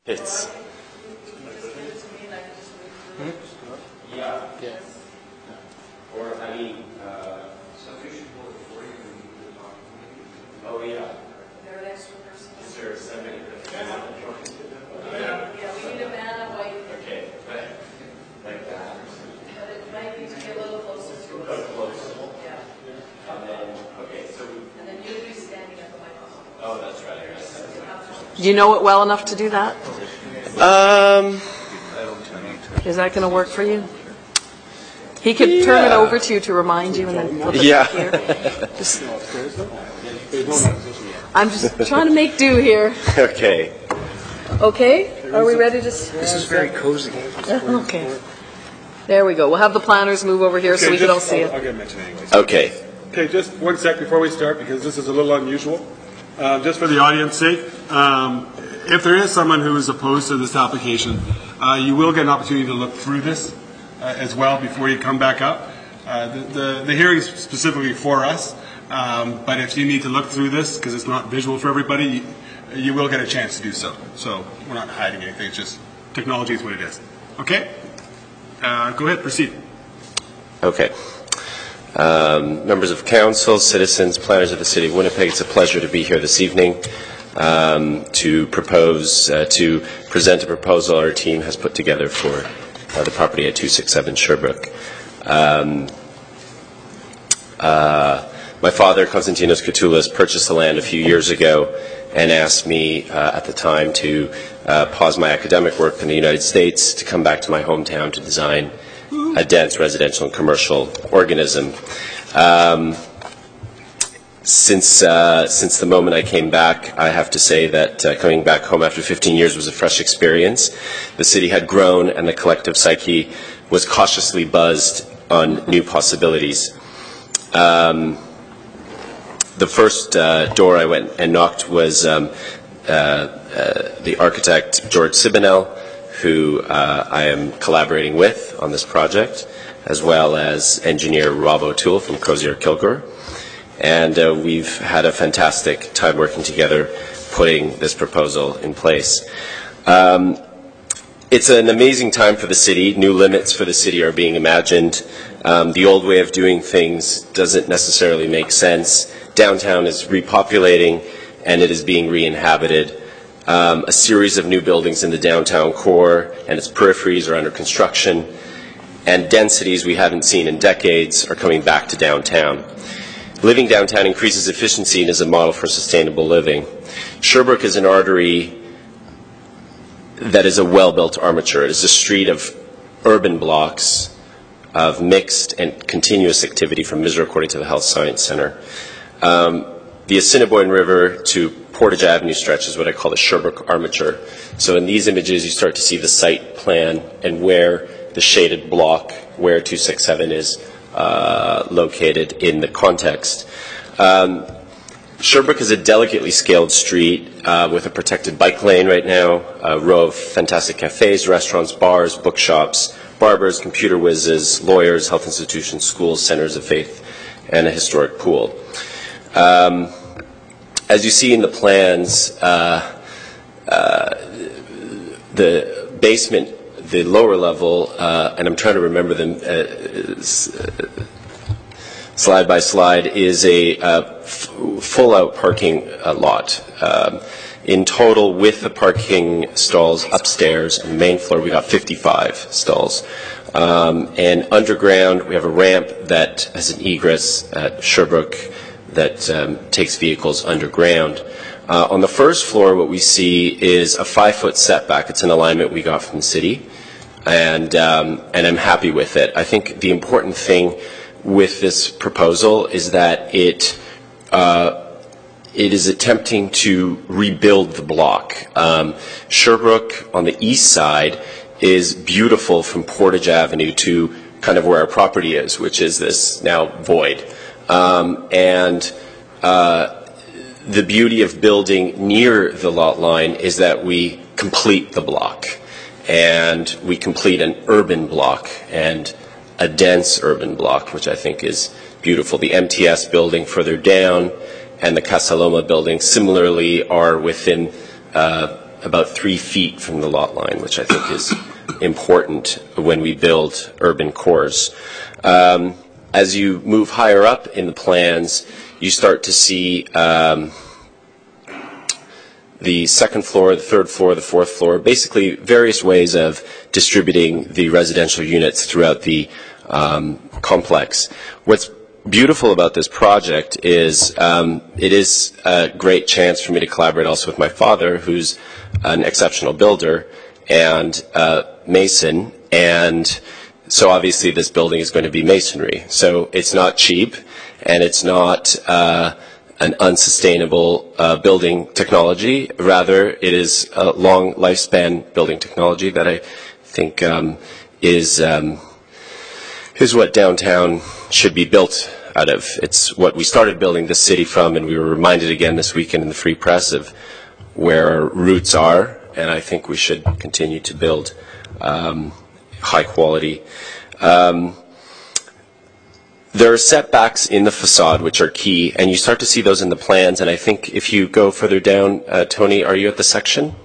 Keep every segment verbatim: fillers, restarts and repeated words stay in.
It's. Hmm? Yeah. Yeah. Or, I mean, uh, oh, yeah. There an extra person? Is there somebody that Yeah, we need a man and white, Okay, but like that. but it might need to be a little closer to A us. close. Yeah, And then, okay, so, and then you'll be standing at the microphone. oh, that's right. I guess. So you'll have to- Do you know it well enough to do that? Um, Is that going to work for you? He could turn it Yeah. over to you to remind you and then flip it Yeah. here. Just, I'm just trying to make do here. okay. Okay? Are we ready to... s- This is very cozy. Okay. There we go. We'll have the planners move over here so we can all see I'll, I'll it. get mentioned anyways. Okay. Okay, just one sec before we start, because this is a little unusual. Um, just for the audience sake, um, if there is someone who is opposed to this application, uh, you will get an opportunity to look through this uh, as well before you come back up. Uh, the, the, the hearing is specifically for us, um, but if you need to look through this, because it's not visual for everybody, you, you will get a chance to do so. So we're not hiding anything, it's just technology is what it is. Okay? Uh, go ahead, proceed. Okay. Um, members of council, citizens, planners of the City of Winnipeg, it's a pleasure to be here this evening um, to propose, uh, to present a proposal our team has put together for uh, the property at two sixty-seven Sherbrooke. Um, uh, my father, Konstantinos Koutulas, purchased the land a few years ago and asked me uh, at the time to uh, pause my academic work in the United States to come back to my hometown to design a dense residential and commercial organism. Um, since uh, since the moment I came back, I have to say that uh, coming back home after fifteen years was a fresh experience. The city had grown, and the collective psyche was cautiously buzzed on new possibilities. Um, the first uh, door I went and knocked was um, uh, uh, the architect George Sibinel, who uh, I am collaborating with on this project, as well as engineer Rob O'Toole from Crozier Kilgore. And uh, we've had a fantastic time working together, putting this proposal in place. Um, it's an amazing time for the city. New limits for the city are being imagined. Um, the old way of doing things doesn't necessarily make sense. Downtown is repopulating, and it is being re-inhabited. Um, a series of new buildings in the downtown core and its peripheries are under construction, and densities we haven't seen in decades are coming back to downtown. Living downtown increases efficiency and is a model for sustainable living. Sherbrooke is an artery that is a well-built armature. It is a street of urban blocks of mixed and continuous activity from Misericordia to the Health Science Center. Um, the Assiniboine River to Portage Avenue stretch is what I call the Sherbrooke armature. So in these images, you start to see the site plan and where the shaded block, where two sixty-seven is uh, located in the context. Um, Sherbrooke is a delicately scaled street uh, with a protected bike lane right now, a row of fantastic cafes, restaurants, bars, bookshops, barbers, computer whizzes, lawyers, health institutions, schools, centers of faith, and a historic pool. Um, As you see in the plans, uh, uh, the basement, the lower level, uh, and I'm trying to remember them uh, slide by slide, is a uh, f- full-out parking uh, lot. Um, in total, with the parking stalls upstairs and the main floor, we got fifty-five stalls. Um, and underground, we have a ramp that has an egress at Sherbrooke that um, takes vehicles underground. Uh, on the first floor, what we see is a five-foot setback. It's an alignment we got from the city, and um, and I'm happy with it. I think the important thing with this proposal is that it uh, it is attempting to rebuild the block. Um, Sherbrooke on the east side is beautiful from Portage Avenue to kind of where our property is, which is this now void. Um, and uh, the beauty of building near the lot line is that we complete the block, and we complete an urban block and a dense urban block, which I think is beautiful. The M T S building further down and the Casa Loma building similarly are within uh, about three feet from the lot line, which I think is important when we build urban cores. Um, as you move higher up in the plans, you start to see um, the second floor, the third floor, the fourth floor, basically various ways of distributing the residential units throughout the um, complex. What's beautiful about this project is um, it is a great chance for me to collaborate also with my father, who's an exceptional builder and uh, mason, and so obviously this building is going to be masonry. So it's not cheap, and it's not uh, an unsustainable uh, building technology. Rather, it is a long lifespan building technology that I think um, is um, is what downtown should be built out of. It's what we started building this city from, and we were reminded again this weekend in the Free Press of where our roots are, and I think we should continue to build um, high quality. Um, there are setbacks in the facade which are key, and you start to see those in the plans, and I think if you go further down, uh, Tony, are you at the section?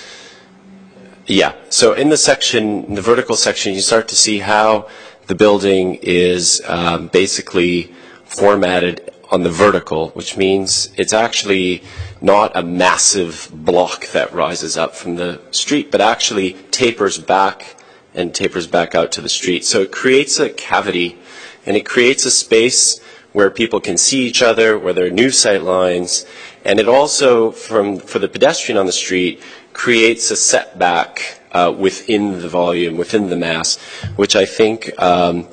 Yeah, so in the section, in the vertical section, you start to see how the building is um, basically formatted on the vertical, which means it's actually not a massive block that rises up from the street, but actually tapers back and tapers back out to the street. So it creates a cavity, and it creates a space where people can see each other, where there are new sight lines, and it also, from for the pedestrian on the street, creates a setback uh, within the volume, within the mass, which I think um,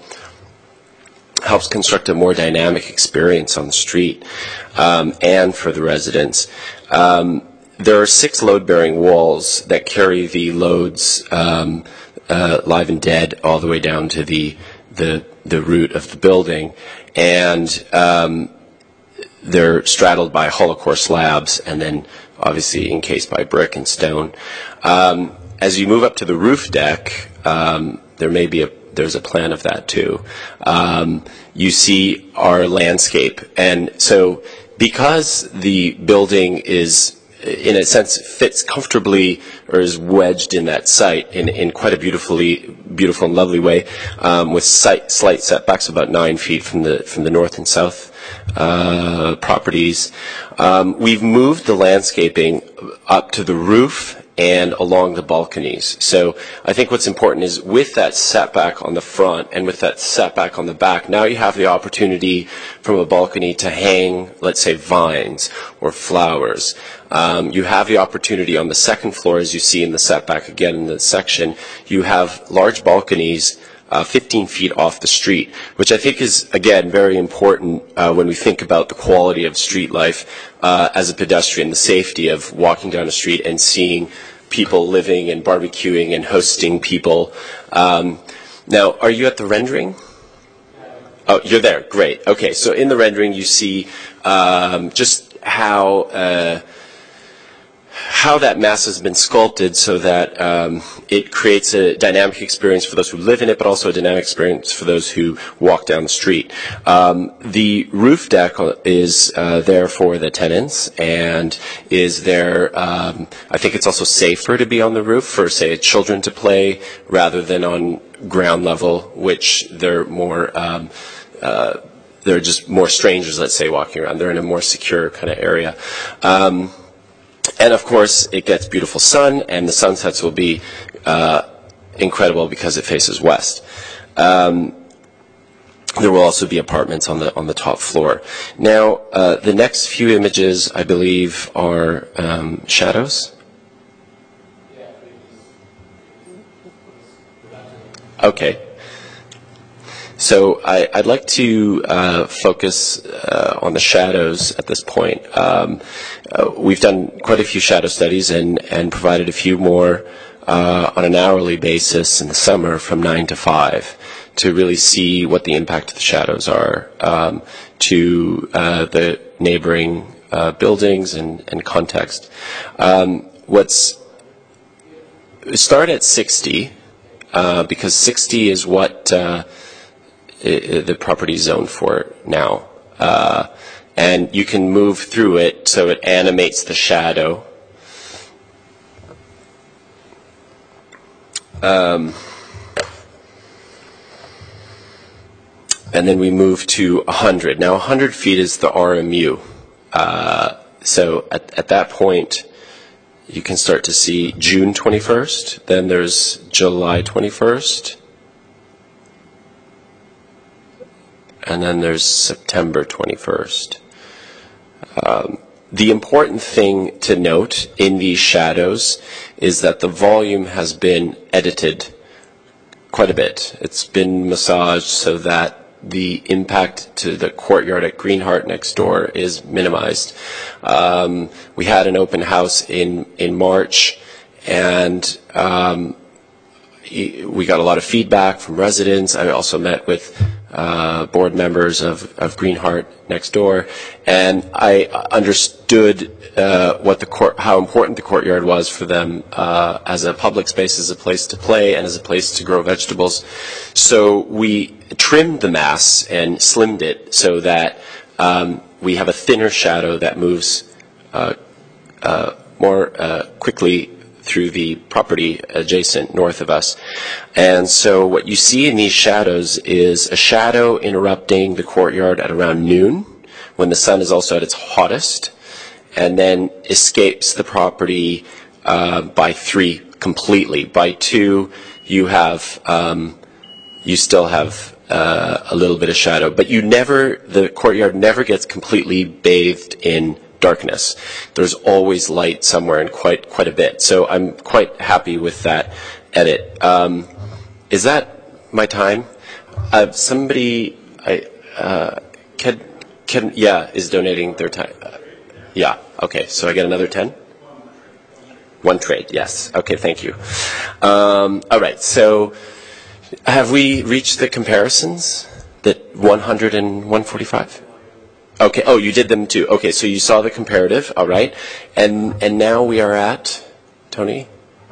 helps construct a more dynamic experience on the street um, and for the residents. Um, there are six load-bearing walls that carry the loads, um, uh, live and dead, all the way down to the the, the root of the building, and um, they're straddled by hollow core slabs, and then obviously encased by brick and stone. Um, as you move up to the roof deck, um, there may be a there's a plan of that too. Um, you see our landscape, and so because the building is, in a sense, fits comfortably or is wedged in that site in, in quite a beautifully beautiful and lovely way, um, with site, slight setbacks about nine feet from the from the north and south uh, properties. Um, we've moved the landscaping up to the roof and along the balconies. So I think what's important is with that setback on the front and with that setback on the back, now you have the opportunity from a balcony to hang, let's say, vines or flowers. Um, you have the opportunity on the second floor, as you see in the setback again in the section, you have large balconies Uh, fifteen feet off the street, which I think is, again, very important uh, when we think about the quality of street life uh, as a pedestrian, the safety of walking down the street and seeing people living and barbecuing and hosting people. Um, now, are you at the rendering? Oh, you're there. Great. Okay, so in the rendering you see um, just how uh, how that mass has been sculpted so that um, it creates a dynamic experience for those who live in it, but also a dynamic experience for those who walk down the street. Um, the roof deck is uh, there for the tenants and is there, um, I think it's also safer to be on the roof for, say, children to play rather than on ground level, which they're more, um, uh, they're just more strangers, let's say, walking around. They're in a more secure kind of area. Um, And, of course, it gets beautiful sun, and the sunsets will be uh, incredible because it faces west. Um, there will also be apartments on the on the top floor. Now, uh, the next few images, I believe, are um, shadows. Okay. So I, I'd like to uh, focus uh, on the shadows at this point. Um, uh, we've done quite a few shadow studies and, and provided a few more uh, on an hourly basis in the summer from nine to five to really see what the impact of the shadows are um, to uh, the neighboring uh, buildings and, and context. Um, what's start at sixty uh, because sixty is what uh, the property zoned for now. Uh, and you can move through it so it animates the shadow. Um, and then we move to one hundred. Now, one hundred feet is the R M U. Uh, so at, at that point, you can start to see June twenty-first. Then there's July twenty-first. And then there's September twenty-first. Um, the important thing to note in these shadows is that the volume has been edited quite a bit. It's been massaged so that the impact to the courtyard at Greenheart next door is minimized. Um, we had an open house in, in March, and um, we got a lot of feedback from residents. I also met with uh, board members of, of Greenheart next door, and I understood uh, what the court, how important the courtyard was for them uh, as a public space, as a place to play, and as a place to grow vegetables. So we trimmed the mass and slimmed it so that um, we have a thinner shadow that moves uh, uh, more uh, quickly through the property adjacent north of us. And so what you see in these shadows is a shadow interrupting the courtyard at around noon, when the sun is also at its hottest, and then escapes the property uh, by three completely. By two, you have um, you still have uh, a little bit of shadow, but you never the courtyard never gets completely bathed in darkness. There's always light somewhere, and quite quite a bit. So I'm quite happy with that edit. Um, is that my time? Uh, somebody, I uh, can can yeah is donating their time. Uh, yeah. Okay. So I get another ten. One trade. Yes. Okay. Thank you. Um, all right. So have we reached the comparisons? That one hundred and one forty-five. Okay. Oh, you did them too. Okay, so you saw the comparative. All right, and and now we are at Tony.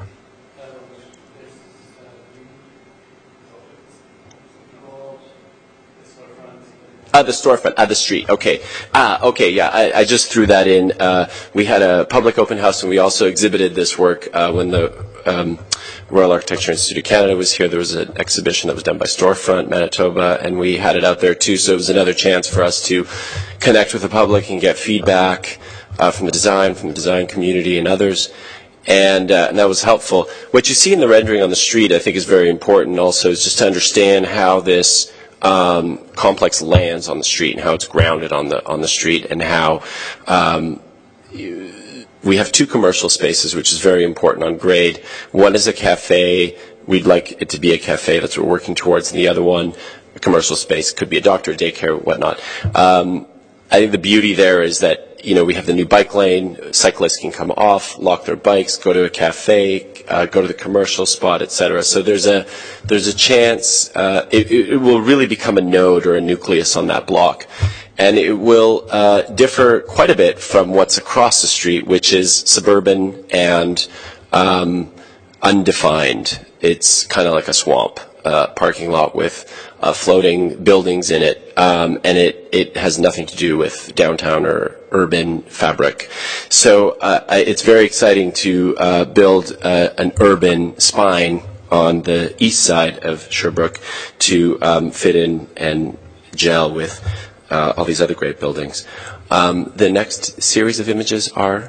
Uh, the storefront, uh, the street. Okay. Ah, okay. Yeah, I, I just threw that in. Uh, we had a public open house, and we also exhibited this work uh, when the um, Royal Architecture Institute of Canada was here. There was an exhibition that was done by Storefront Manitoba, and we had it out there too. So it was another chance for us to connect with the public and get feedback uh, from the design, from the design community, and others. And, uh, and that was helpful. What you see in the rendering on the street, I think, is very important. Also, is just to understand how this Um, complex lands on the street and how it's grounded on the on the street, and how um, you, we have two commercial spaces, which is very important on grade. One is a cafe. We'd like it to be a cafe. That's what we're working towards. And the other one, a commercial space, could be a doctor, daycare, whatnot. Um, I think the beauty there is that, you know, we have the new bike lane. Cyclists can come off, lock their bikes, go to a cafe, uh, go to the commercial spot, et cetera. So there's a there's a chance uh, it, it will really become a node or a nucleus on that block, and it will uh, differ quite a bit from what's across the street, which is suburban and um, undefined. It's kind of like a swamp uh, parking lot with uh, floating buildings in it, um, and it, it has nothing to do with downtown or urban fabric. So uh, it's very exciting to uh, build uh, an urban spine on the east side of Sherbrooke to um, fit in and gel with uh, all these other great buildings. Um, the next series of images are?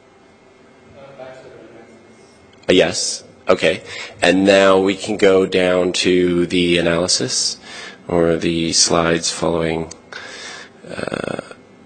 Uh, yes. Okay, and now we can go down to the analysis, or the slides following. Uh,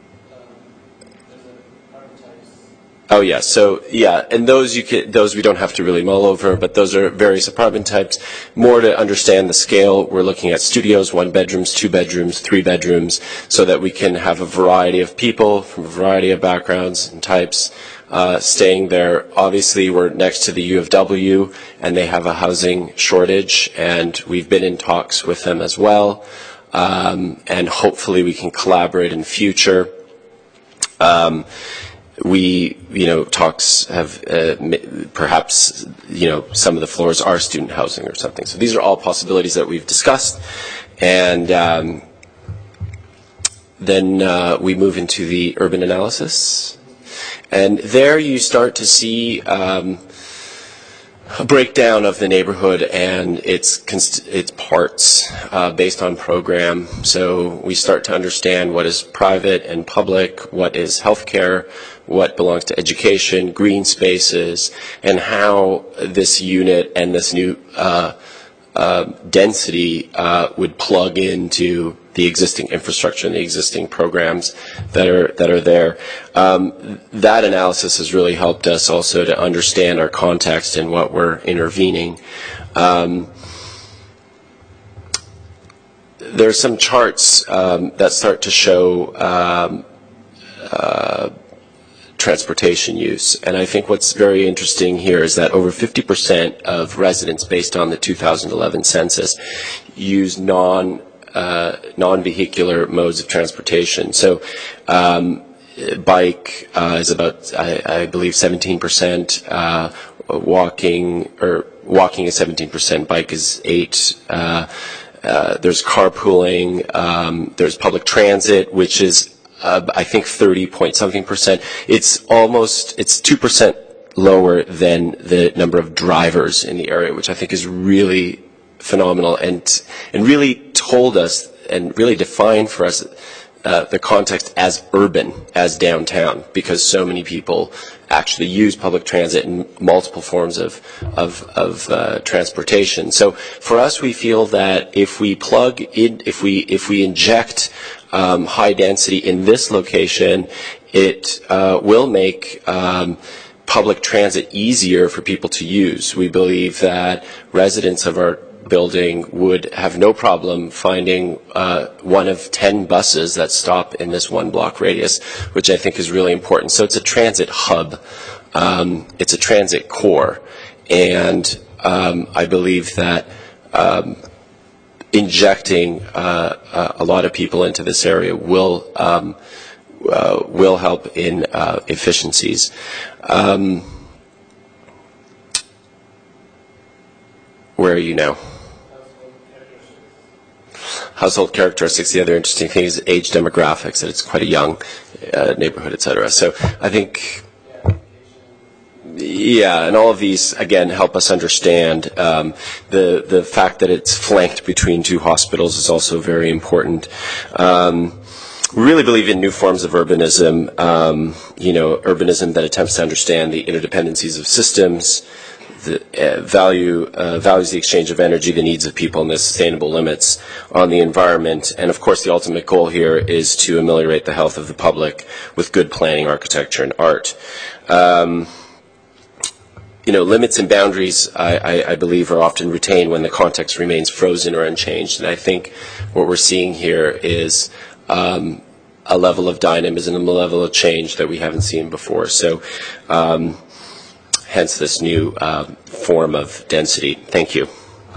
oh yeah, so yeah, and those you can, those we don't have to really mull over, but those are various apartment types. More to understand the scale, we're looking at studios, one bedrooms, two bedrooms, three bedrooms, so that we can have a variety of people from a variety of backgrounds and types. Uh, staying there. Obviously, we're next to the U of W, and they have a housing shortage, and we've been in talks with them as well, um, and hopefully we can collaborate in future. Um, we, you know, talks have uh, perhaps, you know, some of the floors are student housing or something. So these are all possibilities that we've discussed, and um, then uh, we move into the urban analysis. And there you start to see um, a breakdown of the neighborhood and its const- its parts uh, based on program. So we start to understand what is private and public, what is healthcare, what belongs to education, green spaces, and how this unit and this new uh, uh, density uh, would plug into the existing infrastructure and the existing programs that are that are there. Um, that analysis has really helped us also to understand our context and what we're intervening. Um, there are some charts um, that start to show um, uh, transportation use, and I think what's very interesting here is that over fifty percent of residents, based on the two thousand eleven census, use non Uh, non-vehicular modes of transportation. So um, bike uh, is about, I, I believe, seventeen percent. Uh, walking, or walking is seventeen percent. Bike is eight. Uh, uh, there's carpooling. Um, there's public transit, which is, uh, I think, thirty point something percent. It's almost, it's two percent lower than the number of drivers in the area, which I think is really phenomenal, and and really told us and really defined for us uh, the context as urban, as downtown, because so many people actually use public transit and multiple forms of of, of uh, transportation. So for us, we feel that if we plug in, if we if we inject um, high density in this location, it uh, will make um, public transit easier for people to use. We believe that residents of our building would have no problem finding uh, one of ten buses that stop in this one block radius, which I think is really important. So it's a transit hub. Um, it's a transit core. And um, I believe that um, injecting uh, a lot of people into this area will um, uh, will help in uh, efficiencies. Um, where are you now? Household characteristics. The other interesting thing is age demographics, that it's quite a young uh, neighborhood, et cetera. So I think, yeah, and all of these, again, help us understand um, the, the fact that it's flanked between two hospitals is also very important. Um, we really believe in new forms of urbanism, um, you know, urbanism that attempts to understand the interdependencies of systems, the uh, value uh, values the exchange of energy, the needs of people, and the sustainable limits on the environment. And of course, the ultimate goal here is to ameliorate the health of the public with good planning, architecture, and art. Um, you know, limits and boundaries, I, I, I believe, are often retained when the context remains frozen or unchanged. And I think what we're seeing here is um, a level of dynamism, a level of change that we haven't seen before. So. Um, Hence this new uh, form of density. Thank you.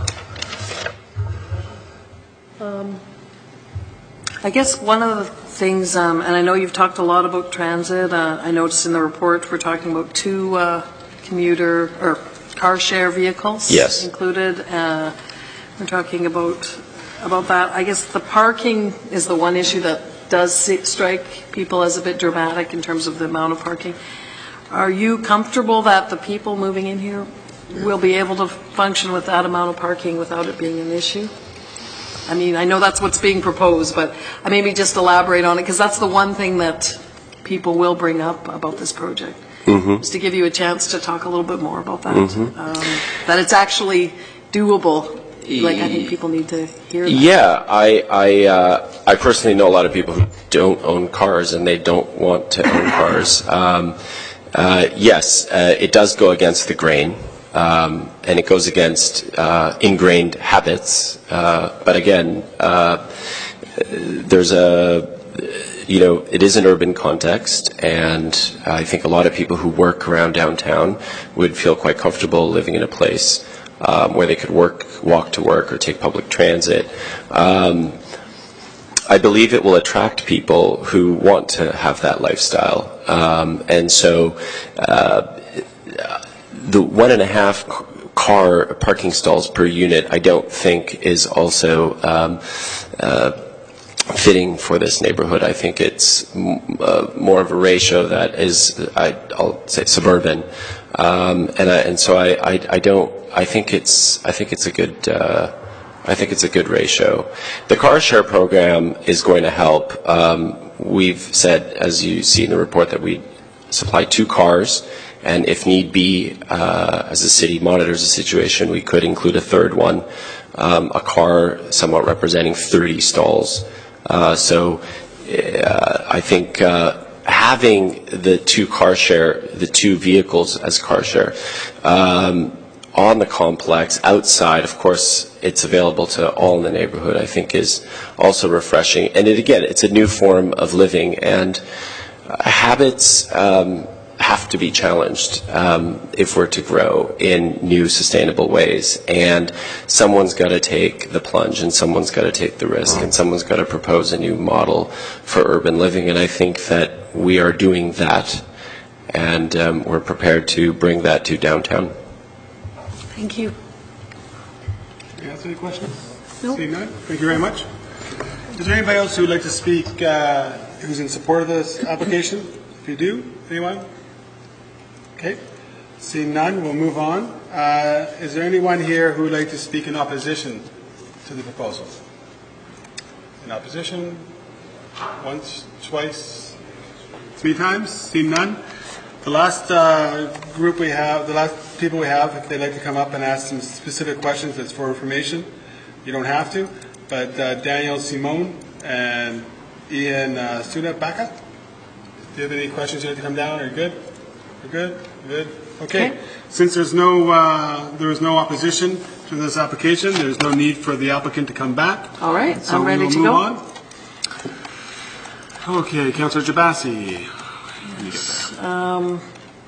Um, I guess one of the things, um, and I know you've talked a lot about transit. Uh, I noticed in the report we're talking about two uh, commuter or car share vehicles yes. included. Uh, we're talking about about that. I guess the parking is the one issue that does strike people as a bit dramatic in terms of the amount of parking. Are you comfortable that the people moving in here will be able to function with that amount of parking without it being an issue? I mean, I know that's what's being proposed, but I maybe just elaborate on it, because that's the one thing that people will bring up about this project, mm-hmm. is to give you a chance to talk a little bit more about that, mm-hmm. um, that it's actually doable. Like, I think people need to hear that. Yeah, I I, uh, I personally know a lot of people who don't own cars, and they don't want to own cars. Um, Uh, yes, uh, it does go against the grain, um, and it goes against uh, ingrained habits. Uh, but again, uh, there's a, you know, it is an urban context, and I think a lot of people who work around downtown would feel quite comfortable living in a place um, where they could work, walk to work, or take public transit. Um, I believe it will attract people who want to have that lifestyle. Um, and so uh, the one and a half car parking stalls per unit, I don't think is also um, uh, fitting for this neighborhood. I think it's m- uh, more of a ratio that is, I, I'll say, suburban, um, and I, and so I, I, I don't. I think it's I think it's a good. Uh, I think it's a good ratio. The car share program is going to help. Um, we've said, as you see in the report, that we supply two cars, and if need be, uh, as the city monitors the situation, we could include a third one, um, a car somewhat representing thirty stalls. Uh, so uh, I think uh, having the two car share, the two vehicles as car share, um, on the complex outside, of course, it's available to all in the neighborhood, I think is also refreshing. And it, again, it's a new form of living, and uh, habits um, have to be challenged um, if we're to grow in new sustainable ways. And someone's got to take the plunge, and someone's got to take the risk, and someone's got to propose a new model for urban living. And I think that we are doing that, and um, we're prepared to bring that to downtown. Thank you. Any answer any questions? No. Seeing none, thank you very much. Is there anybody else who would like to speak uh, who's in support of this application? If you do, anyone? Okay. Seeing none, we'll move on. Uh, is there anyone here who would like to speak in opposition to the proposal? In opposition? Once, twice, three times? Seeing none? The last uh, group we have, the last people we have, if they'd like to come up and ask some specific questions, that's for information. You don't have to. But uh, Daniel Simone and Ian uh, Sunat-Baka, do you have any questions you'd like to come down? Are you good? You're good? You're good? Okay. Okay. Since there's no, uh, there is no opposition to this application, there's no need for the applicant to come back. All right, So I'm we ready will to move go. on. Okay, Councillor Jabassi. Let me get there. Um,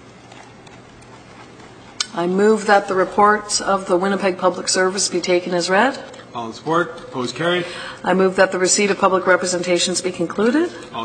I move that the report of the Winnipeg Public Service be taken as read. All in support, opposed, carried. I move that the receipt of public representations be concluded. All